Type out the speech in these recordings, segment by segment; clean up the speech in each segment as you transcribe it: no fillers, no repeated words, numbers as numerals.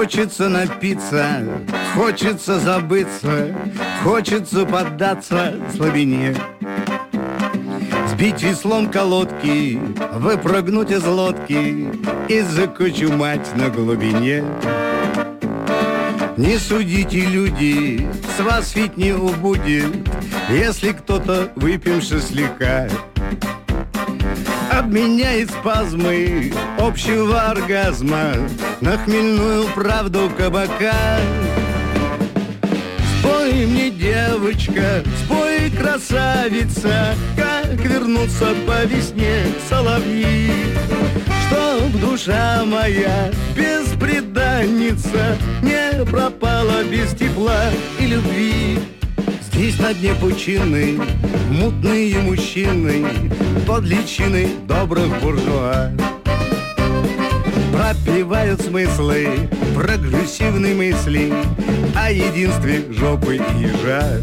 Хочется напиться, хочется забыться, хочется поддаться слабине. Сбить веслом колодки, выпрыгнуть из лодки и закочумать на глубине. Не судите, люди, с вас ведь не убудет, если кто-то выпивши слегка обменяет спазмы общего оргазма на хмельную правду кабака. Спой мне, девочка, спой, красавица, как вернуться по весне соловьи, чтоб душа моя бесприданница не пропала без тепла и любви. Здесь на дне пучины мутные мужчины под личиной добрых буржуа пропевают смыслы прогрессивной мысли о единстве жопы и ежа.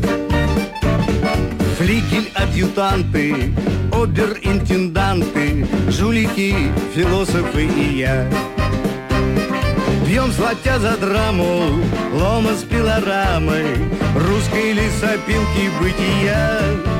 Флигель-адъютанты, обер-интенданты, жулики, философы и я. Пьем, златя за драму, лома с пилорамой русской лесопилки бытия.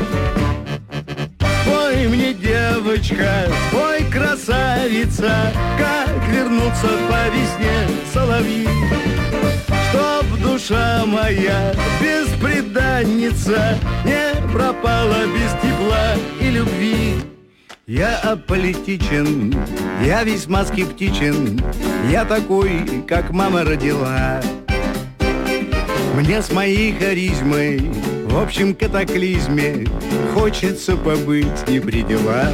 Спой мне, девочка, спой, красавица, как вернуться по весне соловьи, чтоб душа моя бесприданница не пропала без тепла и любви. Я аполитичен, я весьма скептичен, я такой, как мама родила. Мне с моей харизмой в общем катаклизме хочется побыть не при делах.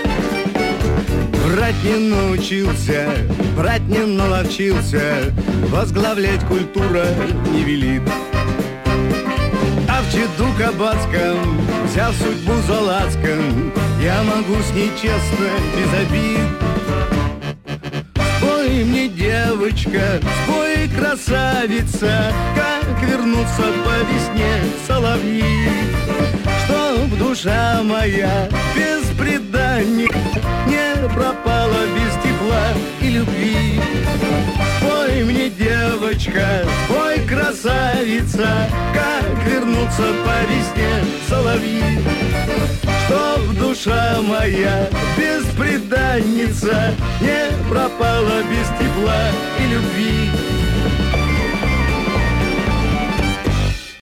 Врать не научился, врать не наловчился, возглавлять культура не велит. А в чаду кабацком, взяв судьбу за лацкан, я могу с ней честно, без обид. Спой мне, девочка, спой, красавица, как вернуться по весне соловьи, чтоб душа моя бесприданница не пропала без тепла и любви. Спой мне, девочка, спой, красавица, как вернуться по весне соловьи, чтоб душа моя бесприданница не пропала без тепла и любви.